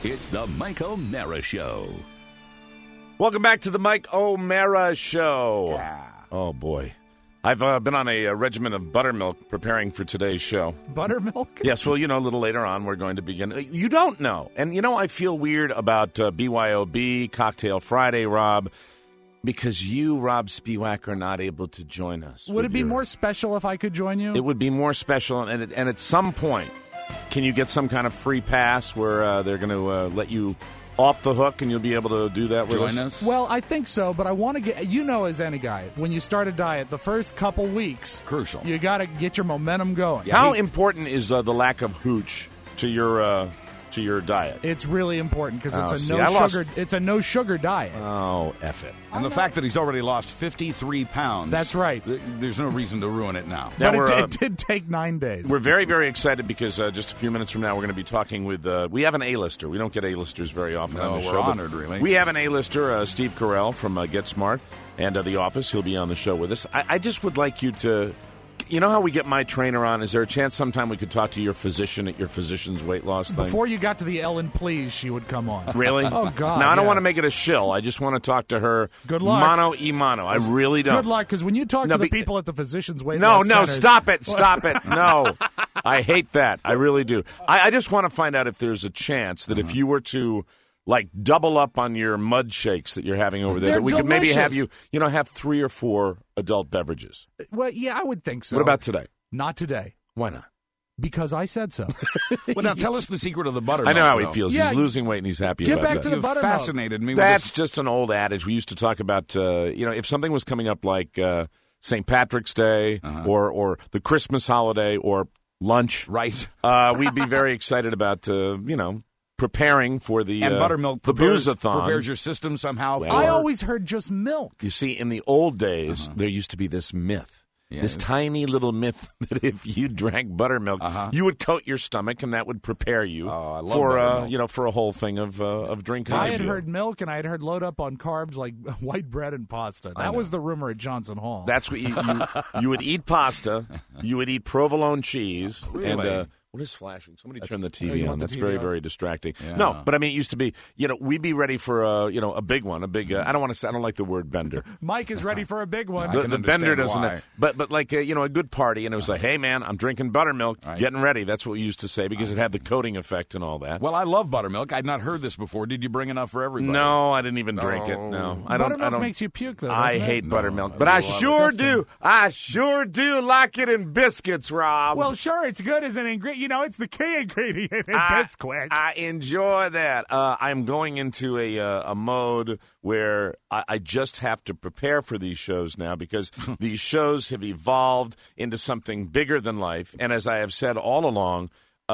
It's the Mike O'Mara Show. Welcome back to the Mike O'Mara Show. Yeah. Oh, boy. I've been on a regimen of buttermilk preparing for today's show. Buttermilk? Yes, well, a little later on we're going to begin. You don't know. And, I feel weird about BYOB, Cocktail Friday, Rob, because you, Rob Spiewak, are not able to join us. Would it be more special if I could join you? It would be more special, and at some point, can you get some kind of free pass where they're going to let you off the hook and you'll be able to do that with Join us? Well, I think so, but I want to get, as any guy, when you start a diet, the first couple weeks, crucial. You got to get your momentum going. How important is the lack of hooch to your diet? It's really important because it's a no sugar diet. Oh, F it. And the fact that he's already lost 53 pounds. That's right. There's no reason to ruin it now. Now but it did take 9 days. We're very, very excited because just a few minutes from now we're going to be talking with, we have an A-lister. We don't get A-listers very often on the show. We're honored, really. We have an A-lister, Steve Carell from Get Smart and The Office. He'll be on the show with us. I just would like you to... You know how we get my trainer on? Is there a chance sometime we could talk to your physician at your physician's weight loss thing? Before you got to the Ellen Please, she would come on. Really? Oh, God. Now, I don't want to make it a shill. I just want to talk to her. Good luck. Mano y mano. I really don't. Good luck, because when you talk to the people at the physician's weight loss centers... stop it. No. I hate that. I really do. I just want to find out if there's a chance that if you were to... double up on your mud shakes that you're having over there. They're that we could maybe have delicious. you, have 3 or 4 adult beverages. Well, yeah, I would think so. What about today? Not today. Why not? Because I said so. Well, now tell us the secret of the buttermilk. I know how he though. feels. Yeah. He's losing weight and he's happy Get about back that. to the You've buttermilk. fascinated me with That's this. just an old adage. We used to talk about, if something was coming up like St. Patrick's Day or the Christmas holiday or lunch, Right. We'd be very excited about, preparing for the And buttermilk the booze-a-thon. prepares your system somehow. Well, I always heard just milk. You see, in the old days, there used to be this myth. Yeah, this tiny little myth that if you drank buttermilk, you would coat your stomach, and that would prepare you I love for buttermilk. for a whole thing of drinking. I had heard milk, and I had heard load up on carbs like white bread and pasta. That was the rumor at Johnson Hall. That's what you would eat pasta, you would eat provolone cheese, Really? and what is flashing? Somebody turn the TV on. the That's TV very, on? very distracting. Yeah. No, but I mean, it used to be, we'd be ready for a big one, a big. I don't want to say. I don't like the word bender. Mike is ready for a big one. I can The bender understand doesn't. why. But like a good party, and it was like, hey man, I'm drinking buttermilk, Right. getting ready. That's what we used to say because it had the coating effect and all that. Well, I love buttermilk. I'd not heard this before. Did you bring enough for everybody? No, I didn't even drink it. No, I don't. Buttermilk I don't. makes you puke, though. I doesn't it? hate buttermilk, I but I love it. sure Disgusting. do. I sure do like it in biscuits, Rob. Well, sure, it's good as an ingredient. It's the key ingredient in Bisquick. I enjoy that. I'm going into a mode where I just have to prepare for these shows now because these shows have evolved into something bigger than life. And as I have said all along,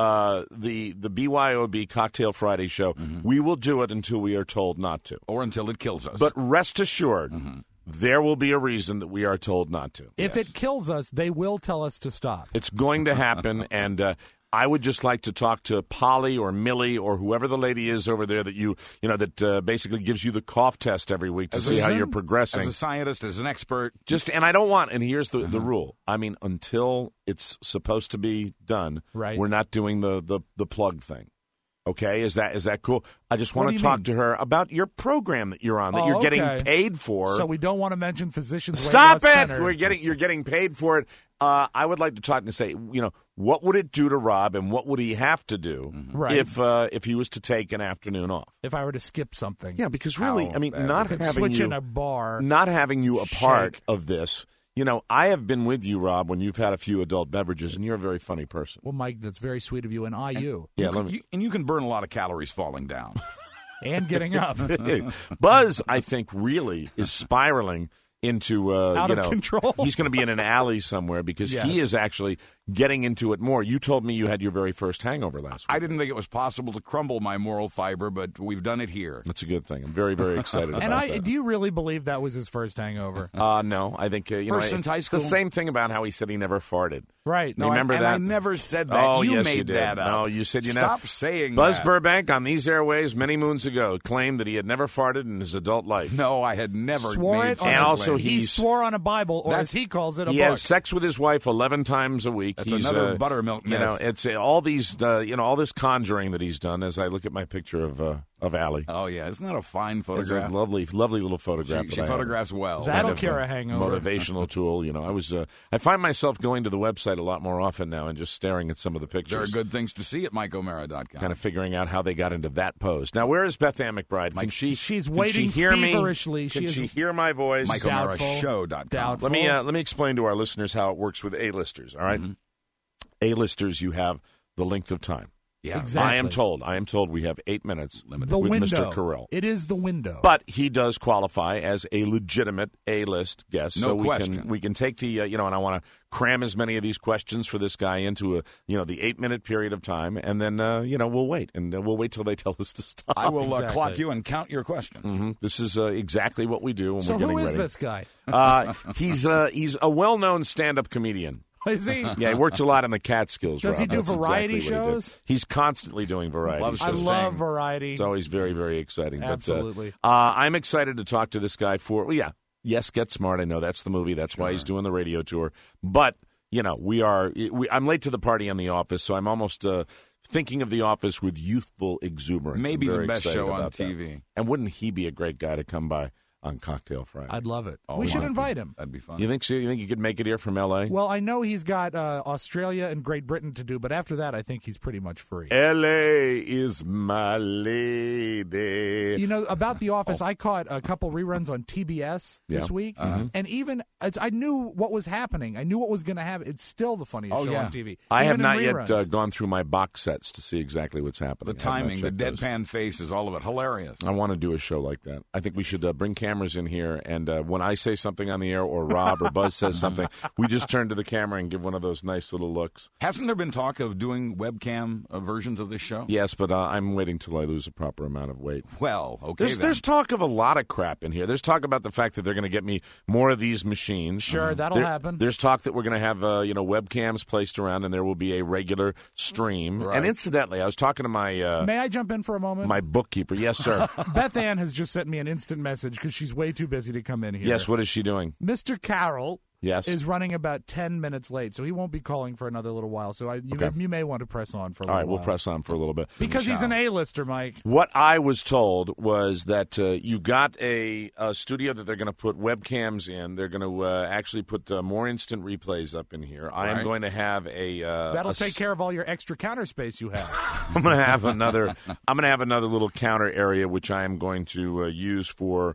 the BYOB Cocktail Friday show, we will do it until we are told not to. Or until it kills us. But rest assured, there will be a reason that we are told not to. If it kills us, they will tell us to stop. It's going to happen, and I would just like to talk to Polly or Millie or whoever the lady is over there that basically gives you the cough test every week to see how you're progressing. As a scientist, as an expert. And I don't want, and here's the rule. I mean, until it's supposed to be done, Right. we're not doing the plug thing. Okay, is that cool? I just What want do to you talk mean? to her about your program that you're on, that Oh, you're getting okay. paid for. So we don't want to mention physicians. Stop Weight Loss it! Center. You're getting paid for it. I would like to talk and say, what would it do to Rob, and what would he have to do Right. if he was to take an afternoon off? If I were to skip something. Yeah, because really, How I mean, bad not Could having switch you, in a bar. not having you a part Shake. of this. I have been with you, Rob, when you've had a few adult beverages, and you're a very funny person. Well, Mike, that's very sweet of you, and you. Yeah, You can burn a lot of calories falling down. And getting up. Buzz, I think, really is spiraling into Out of control. He's going to be in an alley somewhere because Yes. he is actually getting into it more. You told me you had your very first hangover last week. I didn't think it was possible to crumble my moral fiber, but we've done it here. That's a good thing. I'm very, very excited about And that. do you really believe that was his first hangover? No, I think First since high it's school? the same thing about how he said he never farted. Right. No, Remember and that? I never said that. Oh, you yes, made you did. that up. No, you said you Stop never. saying Buzz that. Burbank on these airways many moons ago claimed that he had never farted in his adult life. No, I had never Swore made it such on And a also claim. he swore on a Bible, or as he calls it, a He book. has sex with his wife 11 times a week. week. That's He's another buttermilk myth. You know, it's all these, all this conjuring that he's done. As I look at my picture of Allie. Oh yeah, isn't that a fine It's photograph? a lovely little photograph. She that I have. photographs well. That'll Kind of cure a hangover. Motivational tool. You know, I find myself going to the website a lot more often now and just staring at some of the pictures. There are good things to see at MikeO'Mara.com. Kind of figuring out how they got into that pose. Now, where is Beth Ann McBride? She's can waiting she hear feverishly. Me? Can She she is hear my voice? MikeO'MaraShow.com. Doubtful. Let me explain to our listeners how it works with A-listers. All right? A-listers, you have the length of time. Yeah, Exactly. I am told we have 8 minutes the with window. Mr. Carell. It is the window. But he does qualify as a legitimate A-list guest. No so question. we can take the, and I want to cram as many of these questions for this guy into the 8-minute period of time. And then, we'll wait. And we'll wait till they tell us to stop. I will Exactly. clock you and count your questions. Mm-hmm. This is exactly what we do when So we're getting who is ready. this guy? He's a well-known stand-up comedian. Is he? Yeah, he worked a lot in the Catskills. Does he Rob. do That's variety exactly what he did. shows? He's constantly doing variety Loves shows. I to love sing. variety. It's always very, very exciting. Absolutely. But, I'm excited to talk to this guy Yes, Get Smart. I know that's the movie. That's why he's doing the radio tour. But, I'm late to the party on The Office, so I'm almost thinking of The Office with youthful exuberance. Maybe I'm the very best excited show on about that. TV. And wouldn't he be a great guy to come by on Cocktail Friday? I'd love it. Oh, We should wow. invite him. That'd be fun. You think so? You think you could make it here from L.A.? Well, I know he's got Australia and Great Britain to do, but after that, I think he's pretty much free. L.A. is my lady. You know, about The Office, I caught a couple reruns on TBS this week, and even I knew what was happening. I knew what was going to happen. It's still the funniest show on TV. I have even in not yet reruns. gone through my box sets to see exactly what's happening. The I have not timing, the checked those. deadpan faces, all of it. Hilarious. I want to do a show like that. I think we should bring cameras in here, and when I say something on the air, or Rob or Buzz says something, we just turn to the camera and give one of those nice little looks. Hasn't there been talk of doing webcam versions of this show? Yes, but I'm waiting till I lose a proper amount of weight. Well, okay then. There's talk of a lot of crap in here. There's talk about the fact that they're going to get me more of these machines. Sure, that'll happen. There's talk that we're going to have webcams placed around, and there will be a regular stream. Right. And incidentally, I was talking to my May I jump in for a moment? my bookkeeper. Yes, sir. Beth Ann has just sent me an instant message because she's way too busy to come in here. Yes. What is she doing? Mr. Carroll Yes. is running about 10 minutes late, so he won't be calling for another little while. So you may want to press on for a All little right, while. we'll press on for a little bit. Because he's an A-lister, Mike. What I was told was that you got a studio that they're going to put webcams in. They're going to actually put more instant replays up in here. I am Right. going to have a That'll take care of all your extra counter space you have. I'm going to have another. I'm going to have another little counter area which I am going to use for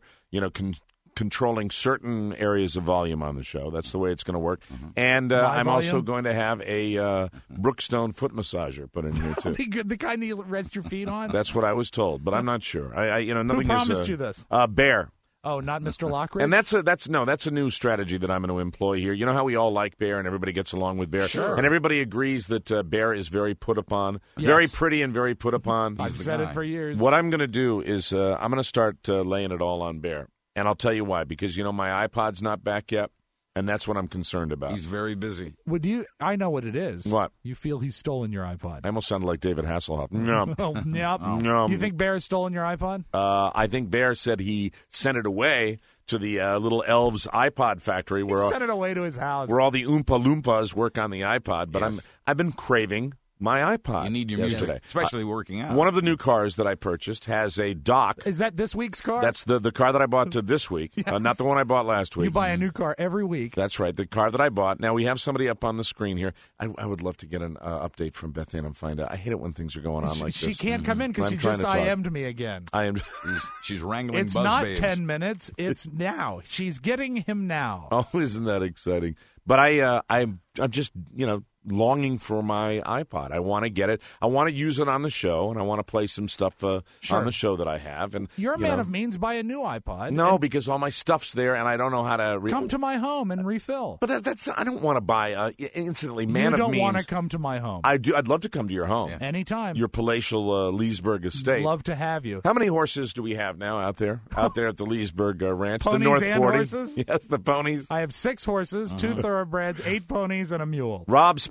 controlling certain areas of volume on the show. That's the way it's going to work. And I'm also volume? going to have a Brookstone foot massager put in here too. Be good, the kind that you rest your feet on. That's what I was told, but I'm not sure. Nothing Who promised is, you this? Bear. Oh, not Mr. Lockridge? And that's a new strategy that I'm going to employ here. You know how we all like Bear and everybody gets along with Bear? Sure. And everybody agrees that Bear is very put upon, very pretty and very put upon. I've said it for years. What I'm going to do is I'm going to start laying it all on Bear. And I'll tell you why. Because, my iPod's not back yet, and that's what I'm concerned about. He's very busy. I know what it is. What? You feel he's stolen your iPod. I almost sounded like David Hasselhoff. No. Oh, yep. No. You think Bear has stolen your iPod? I think Bear said he sent it away to the little elves iPod factory He sent it away to his house. where all the Oompa Loompas work on the iPod. But Yes. I've been craving my iPod. You need your yesterday. music, especially working out. One of the new cars that I purchased has a dock. Is that this week's car? That's the car that I bought this week, not the one I bought last week. You buy a new car every week. That's right, the car that I bought. Now, we have somebody up on the screen here. I would love to get an update from Beth Ann and find out. I hate it when things are going on like She this. can't come in because I'm she trying just to talk. IM'd me again. I am. She's wrangling It's buzz not babes. 10 minutes. It's now. She's getting him now. Oh, isn't that exciting? But I'm just, longing for my iPod. I want to get it. I want to use it on the show, and I want to play some stuff on the show that I have. And You're a man of means. Buy a new iPod. No, and because all my stuff's there, and I don't know how to come to my home and refill. But that's I don't want to buy instantly. Man you of don't means. want to come to my home. I do. I'd love to come to your home. Yeah. Anytime. Your palatial Leesburg estate. Love to have you. How many horses do we have now out there? Out there at the Leesburg Ranch, Ponies the North and 40. horses? Yes, the ponies. I have 6 horses, 2 thoroughbreds, 8 ponies, and a mule. Rob, speaking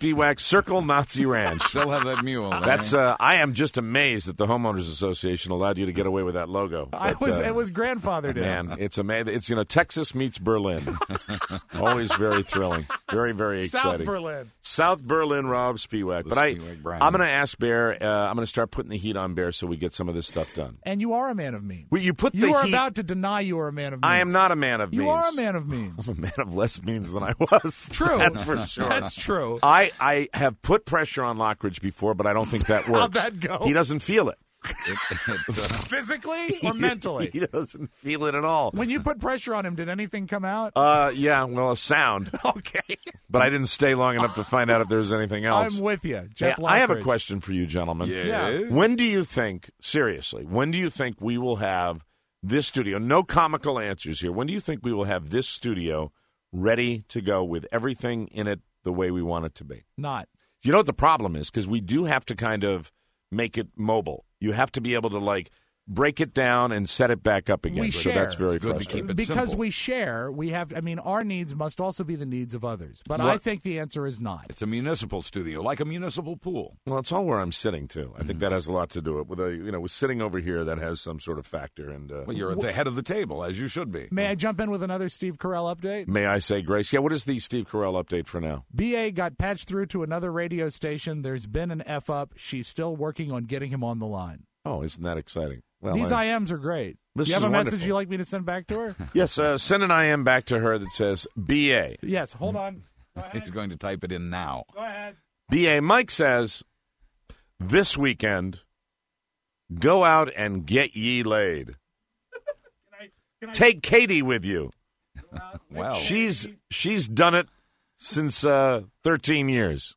Spiewak, Circle Nazi Ranch. Still have that mule. That's. I am just amazed that the homeowners association allowed you to get away with that logo. It was grandfathered in. Man, it's amazing. It's Texas meets Berlin. Always very thrilling. Very, very exciting. South Berlin, Rob Spiewak. But I'm going to ask Bear. I'm going to start putting the heat on Bear so we get some of this stuff done. And you are a man of means. Well, you are about to deny you are a man of means. I am not a man of means. You are a man of means. I'm a man of less means than I was. True. That's for sure. That's true. I have put pressure on Lockridge before, but I don't think that works. How'd that go? He doesn't feel it. Physically or mentally? He doesn't feel it at all. When you put pressure on him, did anything come out? Yeah, well, a sound. Okay. But I didn't stay long enough to find out if there was anything else. I'm with you. Jeff I have a question for you, gentlemen. Yeah. When do you think, seriously, when do you think we will have this studio, no comical answers here, when do you think we will have this studio ready to go with everything in it the way we want it to be? Not. You know what the problem is? Because we do have to kind of make it mobile. You have to be able to, break it down and set it back up again. We so share. That's very Good to frustrating. keep it Because simple. we share, our needs must also be the needs of others. But I think the answer is not. It's a municipal studio, like a municipal pool. Well, it's all where I'm sitting, too. I think that has a lot to do with with sitting over here, that has some sort of factor. And Well, you're at the head of the table, as you should be. May I jump in with another Steve Carell update? May I say, Grace? Yeah, what is the Steve Carell update for now? BA got patched through to another radio station. There's been an F-up. She's still working on getting him on the line. Oh, isn't that exciting? Well, These IMs are great. Do This you have is a message wonderful. you'd like me to send back to her? Yes, send an IM back to her that says, BA. Yes, hold on. Go He's ahead. going to type it in now. Go ahead. BA, Mike says, this weekend, go out and get ye laid. Can I Take Katie with you. Well, She's done it since 13 years.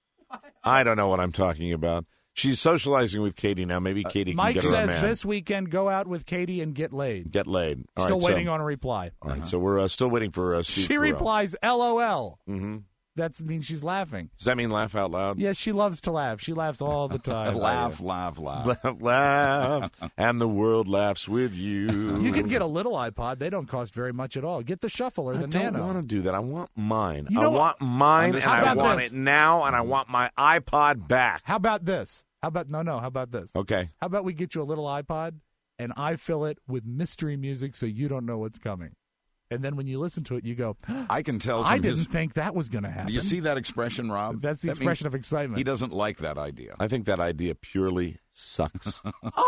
I don't know what I'm talking about. She's socializing with Katie now. Maybe Katie can Mike get her a says man. this weekend, go out with Katie and get laid. Get laid. All Still right, waiting so, on a reply. All right, so we're still waiting for Steve She Carell. replies, LOL. Mm-hmm. That means she's laughing. Does that mean laugh out loud? Yes, she loves to laugh. She laughs all the time. laugh. Laugh, laugh, and the world laughs with you. You can get a little iPod. They don't cost very much at all. Get the Shuffle or the I don't Nano. want to do that. I want mine. You know I want mine, and How I about want this? it now, and I want my iPod back. How about this? How about this? Okay. How about we get you a little iPod and I fill it with mystery music so you don't know what's coming. And then when you listen to it, you go, I can tell from I didn't his... think that was going to happen. Do you see that expression, Rob? That's the That expression means of excitement. He doesn't like that idea. I think that idea purely sucks.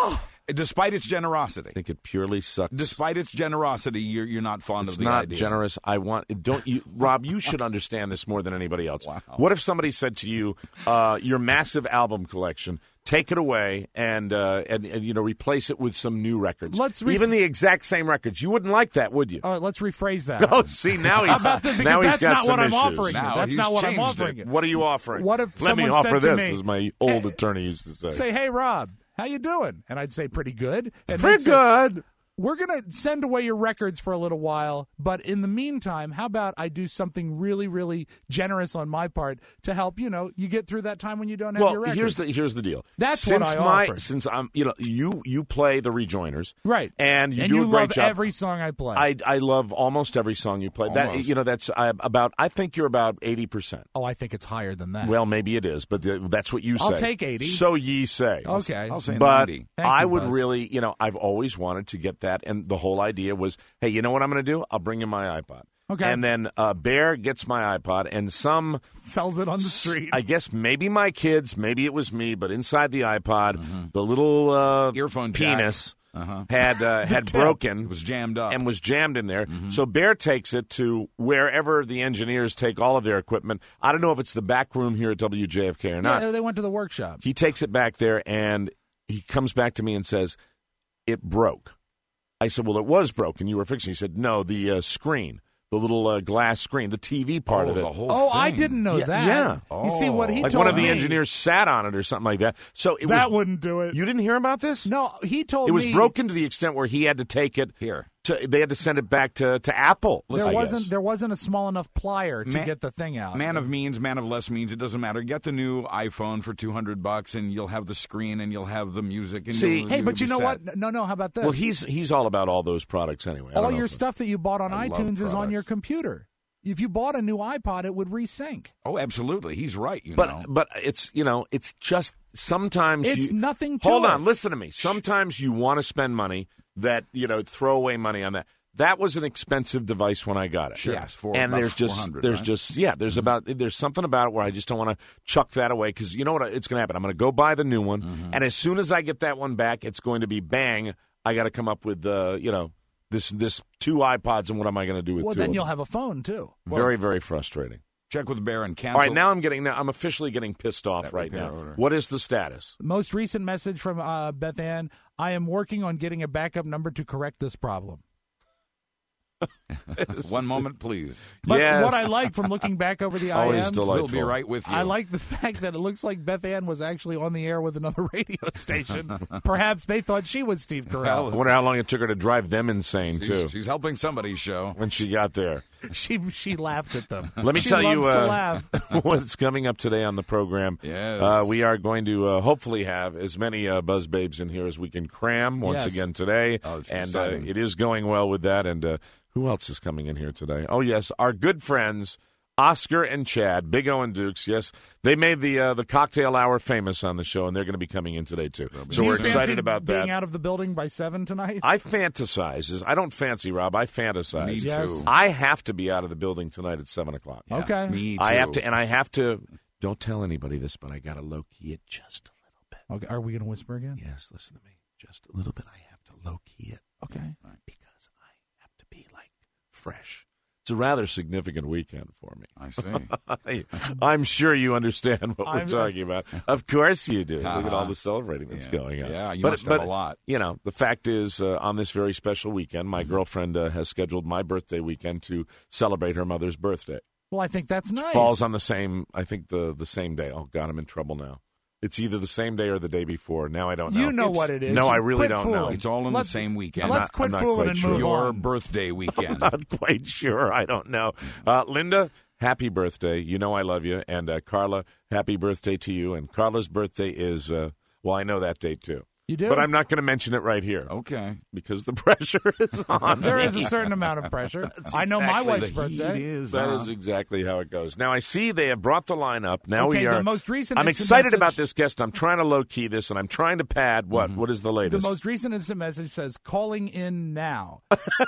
Despite its generosity. I think it purely sucks. Despite its generosity, you're not fond It's of the not idea. generous. Don't you, Rob? You should understand this more than anybody else. Wow. What if somebody said to you, "Your massive album collection, take it away and replace it with some new records, even the exact same records"? You wouldn't like that, would you? All right, let's rephrase that. Oh, see, now he's How about this? Because now he's that's got not some what I'm issues. offering you. Now That's he's not what I'm changed offering it. you. What are you offering? What if Let me someone offer said to this, me, as my old attorney used to say. Say, hey, Rob, how you doing? And I'd say, pretty good. And Pretty they'd say, good. we're going to send away your records for a little while, but in the meantime, how about I do something really, really generous on my part to help, you get through that time when you don't have your records. Here's the deal. That's since what I offer. Since I'm, you play the Rejoiners, Right. And you and do you a great love job. every song I play. I love almost every song you play. Almost. That's about. I think you're about 80%. Oh, I think it's higher than that. Well, maybe it is, but that's what you say. I'll take 80. So ye say. Okay. I'll say But 90. Thank I you, would Buzz. really, I've always wanted to get that, and the whole idea was, hey, you know what I'm going to do? I'll bring you my iPod. Okay. And then Bear gets my iPod, and Sells it on the street. I guess maybe my kids, maybe it was me, but inside the iPod, the little Earphone jack. penis had broken. It was jammed up. And was jammed in there. So Bear takes it to wherever the engineers take all of their equipment. I don't know if it's the back room here at WJFK or not. Yeah, they went to the workshop. He takes it back there, and he comes back to me and says, it broke. I said, well, it was broken. You were fixing it. He said, no, the screen, the little glass screen, the TV part of it. The whole Oh, I thing. didn't know that. Yeah. You see what he Like told one of the me. engineers sat on it or something like that. So That wouldn't do it. You didn't hear about this? No, he told It me was broken to the extent where he had to take it Here. They had to send it back to Apple. There I wasn't guess. there wasn't a small enough plier to get the thing out. Man of means, man of less means, it doesn't matter. Get the new iPhone for $200 and you'll have the screen and you'll have the music. And See- you'll Hey, but be you know set. what? No, how about this? Well, he's all about all those products anyway. I don't all know your if- stuff that you bought on I love iTunes is on products. your computer. if you bought a new iPod, it would resync. Oh, absolutely. He's right, But it's, it's just sometimes It's nothing to Hold it. on, listen to me. Sometimes you want to spend money that, throw away money on that. That was an expensive device when I got it. Sure. Yes, and there's something about it where I just don't want to chuck that away because you know what? It's going to happen. I'm going to go buy the new one, and as soon as I get that one back, it's going to be bang. I got to come up with this 2 iPods, and what am I going to do with 2 Well, of then them? you'll have a phone too. Very, very frustrating. Check with Bear and cancel. All right, now I'm officially getting pissed off right now. Order. What is the status? Most recent message from Beth Ann: I am working on getting a backup number to correct this problem. One moment, please. But Yes. what I like from looking back over the Always IMs, delightful. We'll be right with you. I like the fact that it looks like Beth Ann was actually on the air with another radio station. Perhaps they thought she was Steve Carell. I wonder how long it took her to drive them insane, too, She's helping somebody's show. when she got there. She laughed at them. Let me she tell you loves to laugh. what's coming up today on the program. Yes. We are going to hopefully have as many Buzz Babes in here as we can cram once Yes. again today. Oh, it's and exciting. it is going well with that. And who else is coming in here today? Oh, yes, our good friends, Oscar and Chad, Big O and Dukes. Yes, they made the cocktail hour famous on the show, and they're going to be coming in today, too. So Do you we're fancy excited about that. being out of the building by 7 tonight? I fantasize. I don't fancy, Rob. I fantasize. Me Yes. too. I have to be out of the building tonight at 7 o'clock. Yeah, Okay. Me too. I have to. Don't tell anybody this, but I got to low key it just a little bit. Okay. Are we going to whisper again? Yes, listen to me. Just a little bit. I have to low key it. Okay. Because I have to be like fresh. It's a rather significant weekend for me. I see. I'm sure you understand what we're I'm- talking about. Of course you do. Look at all the celebrating that's Yeah. going on. Yeah, you but, must but, have a lot. The fact is, on this very special weekend, my girlfriend has scheduled my birthday weekend to celebrate her mother's birthday. Well, I think that's nice. Falls on the same, I think the same day. Oh God, I'm in trouble now. It's either the same day or the day before. Now I don't know. You know what it is. No, I really Quit don't know. fooling. It's all in Let's- the same weekend. Let's quit I'm not fooling quite and sure. move Your on. birthday weekend. Not quite sure. I don't know. Linda, happy birthday. You know I love you. And Carla, happy birthday to you. And Carla's birthday is, I know that date too. You do? But I'm not going to mention it right here Okay. because the pressure is on. There me. is a certain amount of pressure. I know my exactly wife's The birthday. heat is That on. is exactly how it goes. Now, I see they have brought the line up. Now Okay, we are. the most recent I'm instant excited message- about this guest. I'm trying to low key this, and I'm trying to pad. What? What is the The latest? most recent instant message says, calling in now.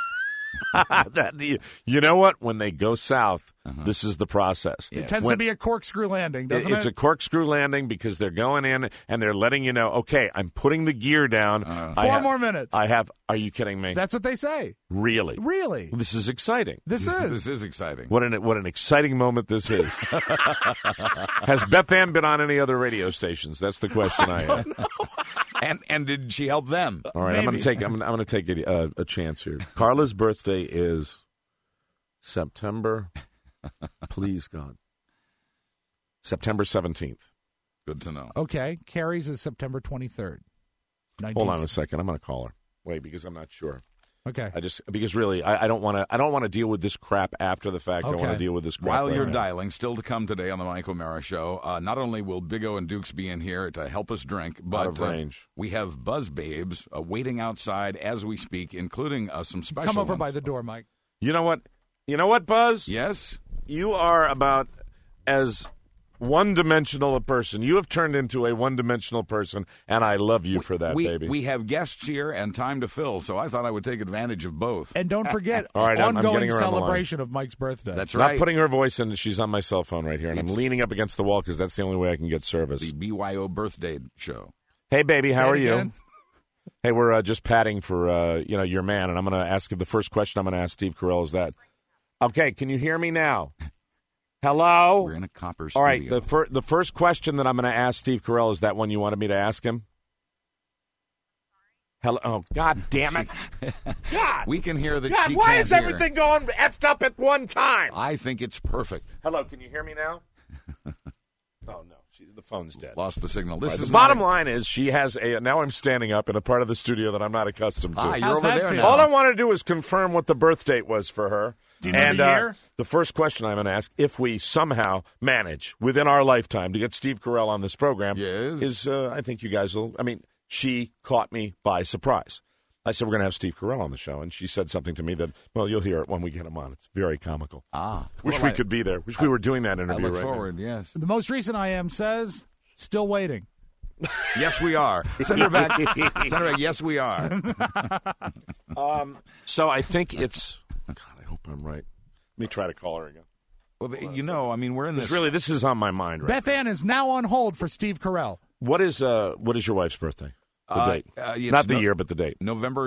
You know what? When they go south, this is the process. It tends to be a corkscrew landing, doesn't it? It's a corkscrew landing because they're going in and they're letting you know, okay, I'm putting the gear down. 4 more minutes. Are you kidding me? That's what they say. Really? Really? This is exciting. This is. This is exciting. What an exciting moment this is. Has Beth Ann been on any other radio stations? That's the question I have. And did she help them? All right, I'm going Maybe. to take a chance here. Carla's birthday is September. Please God, September 17th. Good to know. Okay. Carrie's is September 23rd. Hold on a second. I'm going to call her. Wait, because I'm not sure. Okay. Because really, I don't want to deal with this crap after the fact. I want Okay. to deal with this crap While right you're now. dialing, still to come today on the Mike O'Mara Show, not only will Big O and Dukes be in here to help us drink, but Out of range. we have Buzz Babes waiting outside as we speak, including some special Come over ones. by the door, Mike. You know what? You know what, Buzz? Yes? You are about as one-dimensional a person. You have turned into a one-dimensional person, and I love you for that, baby. We have guests here and time to fill, so I thought I would take advantage of both. And don't forget, All right, I'm ongoing getting her on the line. celebration of Mike's birthday. That's Not right. putting her voice in. She's on my cell phone right here, and I'm It's- leaning up against the wall because that's the only way I can get service. the BYO birthday show. Hey, baby, how Say are it you? again. Hey, we're just padding for your man, and I'm going to ask you the first question I'm going to ask Steve Carell is that. Okay, can you hear me now? Hello. We're in a copper All studio. right, the first question that I'm going to ask Steve Carell is that one you wanted me to ask him. Hello. Oh, God damn it! God, We can hear that God, she why can't is hear. everything going effed up at one time? I think it's perfect. Hello, can you hear me now? Oh no, the phone's dead. Lost the signal. This The is bottom not line is she has a. Now I'm standing up in a part of the studio that I'm not accustomed to. Ah, you're How's over that there feel? now. All I want to do is confirm what the birth date was for her. Do you know and the year? the first question I'm going to ask, if we somehow manage within our lifetime to get Steve Carell on this program, Yes. is I think you guys will. I mean, she caught me by surprise. I said, we're going to have Steve Carell on the show. And she said something to me that, well, you'll hear it when we get him on. It's very comical. Wish we could be there. Wish we were doing that interview I look right forward, now. yes. The most recent IM says, still waiting. Yes, we are. Send her back. Send her back. Yes, we are. So I think it's, God, I hope I'm right. Let me try to call her again. Well, you know, I mean, we're in this. This is on my mind right Beth Ann is now on hold for Steve Carell. What is your wife's birthday? The date. Not the year, but the date. November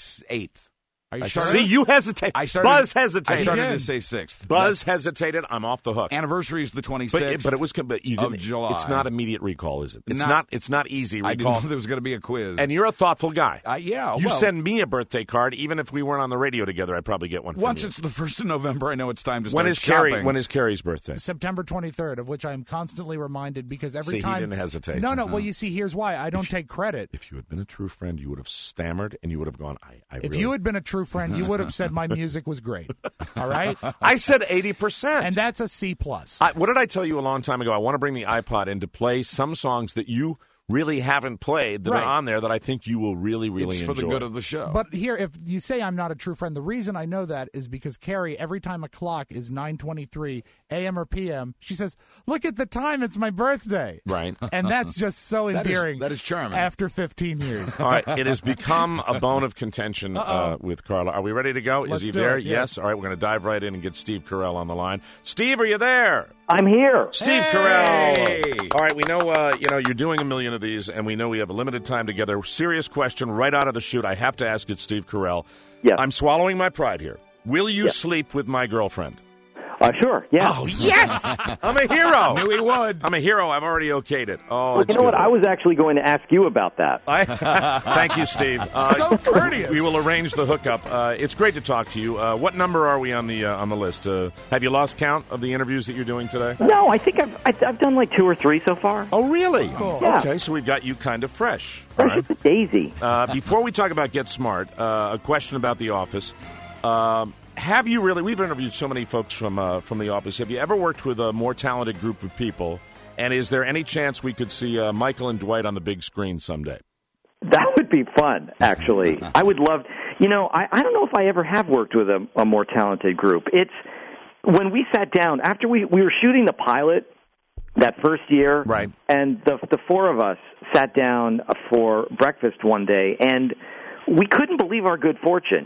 28th. Are you See, you hesitate. Buzz hesitated. I started to say 6th. Buzz hesitated. I'm off the hook. Anniversary is the 26th. But it was of July. It's not immediate recall, is it? It's not easy recall. I didn't know there was going to be a quiz. And you're a thoughtful guy. You send me a birthday card, even if we weren't on the radio together, I'd probably get one from Once you. it's the 1st of November, I know it's time to start shopping. When is Carrie's birthday? September 23rd, of which I am constantly reminded because every time... he didn't hesitate. No, well, you see, here's why. I don't take credit. If you had been a true friend, you would have stammered and you would have gone, If you had been a true friend, you would have said my music was great. All right? I said 80%. And that's a C+. What did I tell you a long time ago? I want to bring the iPod in to play some songs that you really haven't played that are on there that I think you will really, really enjoy. It's for the good of the show. But here, if you say I'm not a true friend, the reason I know that is because Carrie, every time a clock is 9:23 a.m. or p.m., she says, look at the time, it's my birthday. Right. And that's just so endearing. That is charming. After 15 years. All right, it has become a bone of contention with Carla. Are we ready to go? Let's is he do there? it, yes. All right, we're going to dive right in and get Steve Carell on the line. Steve, are you there? I'm here. Steve Carell. All right, we know you're doing a million of these, and we know we have a limited time together. Serious question right out of the chute. I have to ask it, Steve Carell. Yes. I'm swallowing my pride here. Will you sleep with my girlfriend? Sure, yeah. Oh, yes! I'm a hero. Knew he would. I'm a hero. I've already okayed it. Oh, well, it's you know good. what? I was actually going to ask you about that. Thank you, Steve. So courteous. We will arrange the hookup. It's great to talk to you. What number are we on the list? Have you lost count of the interviews that you're doing today? No, I think I've done like 2 or 3 so far. Oh, really? Cool. Yeah. Okay, so we've got you kind of fresh. Fresh All right. as a daisy. Before we talk about Get Smart, a question about The Office. Have you really? We've interviewed so many folks from The Office. Have you ever worked with a more talented group of people? And is there any chance we could see Michael and Dwight on the big screen someday? That would be fun, actually. I would love... I don't know if I ever have worked with a more talented group. It's... When we sat down, after we were shooting the pilot that first year, right? And the 4 of us sat down for breakfast one day, and we couldn't believe our good fortune.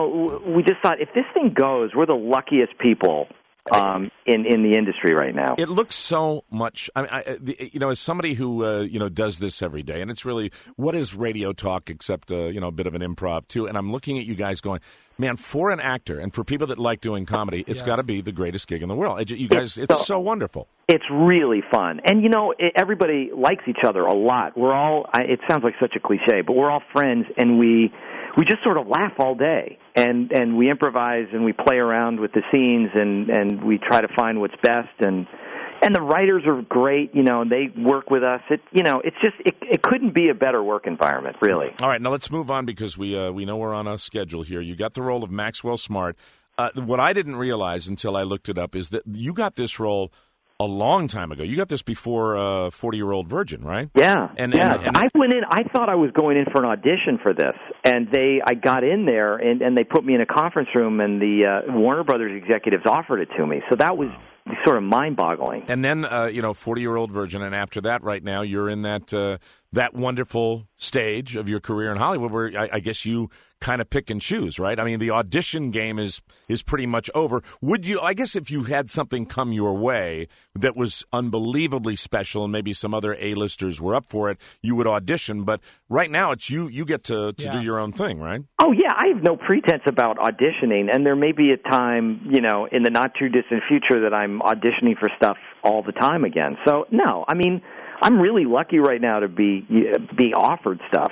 We just thought, if this thing goes, we're the luckiest people in the industry right now. It looks so much. I mean, as somebody who does this every day, and it's really, what is radio talk except a bit of an improv too. And I'm looking at you guys going, man, for an actor and for people that like doing comedy, it's got to be the greatest gig in the world. You guys, it's so wonderful. It's really fun, and everybody likes each other a lot. We're all. It sounds like such a cliche, but we're all friends, and we just sort of laugh all day, and we improvise and we play around with the scenes, and we try to find what's best, and the writers are great, and they work with us. It's just it couldn't be a better work environment, really. All right, now let's move on because we know we're on a schedule here. You got the role of Maxwell Smart. What I didn't realize until I looked it up is that you got this role a long time ago. You got this before 40-Year-Old Virgin, right? Yeah. And I went in. I thought I was going in for an audition for this, and I got in there, and they put me in a conference room, and the Warner Brothers executives offered it to me. So that was sort of mind-boggling. And then 40-Year-Old Virgin, and after that, right now, you're in that wonderful stage of your career in Hollywood where I guess you kind of pick and choose, right? I mean, the audition game is pretty much over. Would you, I guess if you had something come your way that was unbelievably special and maybe some other A-listers were up for it, you would audition. But right now, it's you get to do your own thing, right? Oh, yeah. I have no pretense about auditioning, and there may be a time, in the not-too-distant future that I'm auditioning for stuff all the time again. So, no, I mean, I'm really lucky right now to be offered stuff.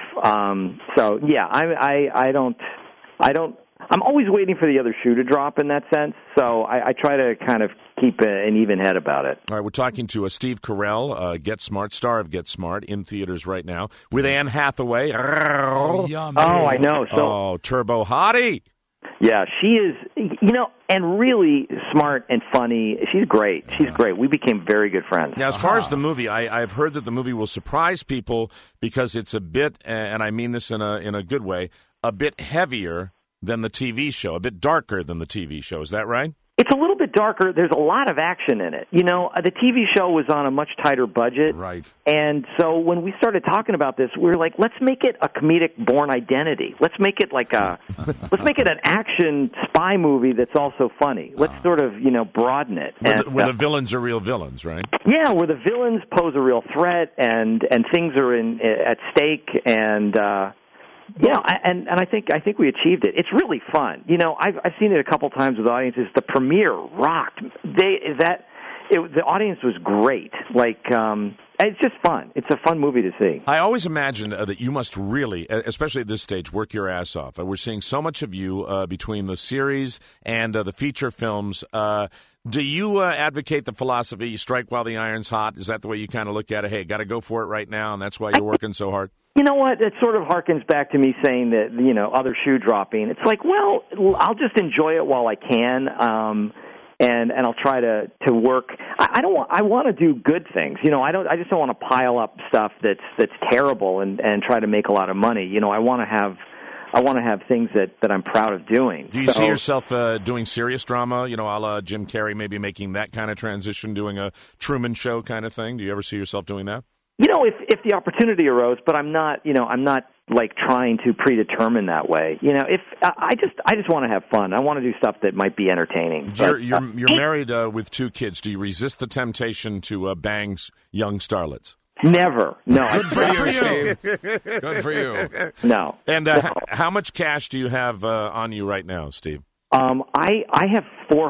So yeah, I don't. I'm always waiting for the other shoe to drop in that sense. So I try to kind of keep an even head about it. All right, we're talking to Steve Carell, Get Smart, star of Get Smart, in theaters right now with Anne Hathaway. Yum. Oh, I know. So turbo hottie. Yeah, she is, and really smart and funny. She's great. She's great. We became very good friends. Now, as far as the movie, I've heard that the movie will surprise people because it's a bit, and I mean this in a good way, a bit heavier than the TV show, a bit darker than the TV show. Is that right? It's a little bit darker. There's a lot of action in it. You know, the TV show was on a much tighter budget. Right. And so when we started talking about this, we were like, let's make it a comedic Bourne Identity. Let's make it like let's make it an action spy movie that's also funny. Let's sort of, broaden it. Where the villains are real villains, right? Yeah, where the villains pose a real threat and things are at stake and and I think we achieved it. It's really fun. I've seen it a couple times with audiences. The premiere rocked. The audience was great. It's just fun. It's a fun movie to see. I always imagine that you must really, especially at this stage, work your ass off. We're seeing so much of you between the series and the feature films. Do you advocate the philosophy, you strike while the iron's hot? Is that the way you kind of look at it? Hey, got to go for it right now, and that's why you're working so hard? You know what? It sort of harkens back to me saying that, other shoe dropping. It's like, well, I'll just enjoy it while I can, and I'll try to work. I want to do good things. I just don't want to pile up stuff that's terrible and try to make a lot of money. I want to have things that I'm proud of doing. Do you see yourself doing serious drama, a la Jim Carrey, maybe making that kind of transition, doing a Truman Show kind of thing? Do you ever see yourself doing that? If the opportunity arose, but I'm not like trying to predetermine that way. If I just want to have fun. I want to do stuff that might be entertaining. You're married with 2 kids. Do you resist the temptation to bang young starlets? Never. No. Good for you, Steve. Good for you. No. And how much cash do you have on you right now, Steve? I have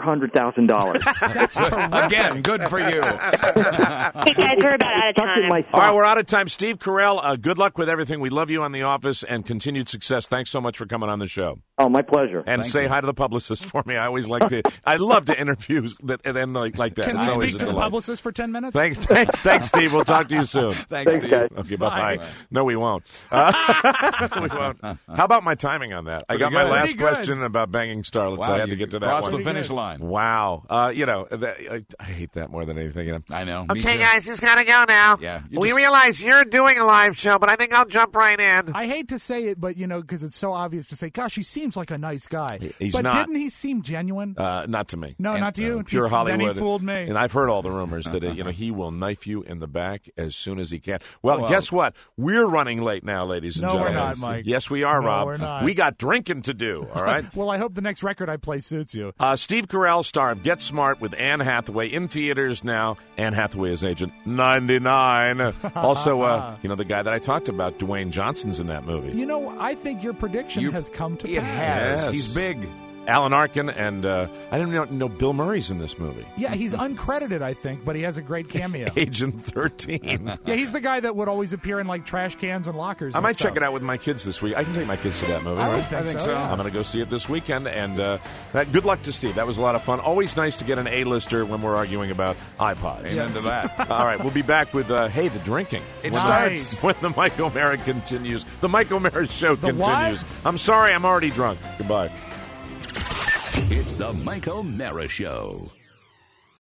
$400,000. Again, good for you. Hey guys, we're about out of time. All right, we're out of time. Steve Carell, good luck with everything. We love you on The Office and continued success. Thanks so much for coming on the show. Oh, my pleasure. And Thank say you. Hi to the publicist for me. I always like to. I love to interview that and then like that. Can It's I always speak a to the delight. publicist for 10 minutes? Thanks, Steve. We'll talk to you soon. Thanks, Steve. guys. Okay, bye. Bye. No, we won't. We won't. How about my timing on that? I got my good. last Pretty good. question about banging starlets. Wow, I had to you get to that crossed one. the finish line. Wow. I hate that more than anything. I know. Me Okay, too. guys, just gotta go now. Yeah, We realize you're doing a live show, but I think I'll jump right in. I hate to say it, but, because it's so obvious to say, gosh, he seems like a nice guy. He's but not. didn't he seem genuine? Not to me. No, not to you? Pure Hollywood. Then he fooled me. And I've heard all the rumors that he will knife you in the back as soon as he can. Well, guess what? We're running late now, ladies and No, we're gentlemen. not, Mike. Yes, we are, No, Rob. we're not. We got drinking to do, all right? Well, I hope the next record I play suits you. Steve Carell, star of Get Smart with Anne Hathaway, in theaters now. Anne Hathaway is Agent 99. Also, the guy that I talked about, Dwayne Johnson's in that movie. I think your prediction has come to It pass. has. Yes. He's big. Alan Arkin, and I didn't know Bill Murray's in this movie. Yeah, he's uncredited, I think, but he has a great cameo. Agent 13. Yeah, he's the guy that would always appear in, trash cans and lockers. I and might stuff. check it out with my kids this week. I can take my kids to that movie, I right? would think so. Yeah. I'm going to go see it this weekend, and good luck to Steve. That was a lot of fun. Always nice to get an A-lister when we're arguing about iPods. Amen to that. All right, we'll be back with, the drinking. It Nice. starts. When the Mike O'Mara continues. The Mike O'Mara show The continues. what? I'm sorry, I'm already drunk. Goodbye. It's the Mike O'Mara Show.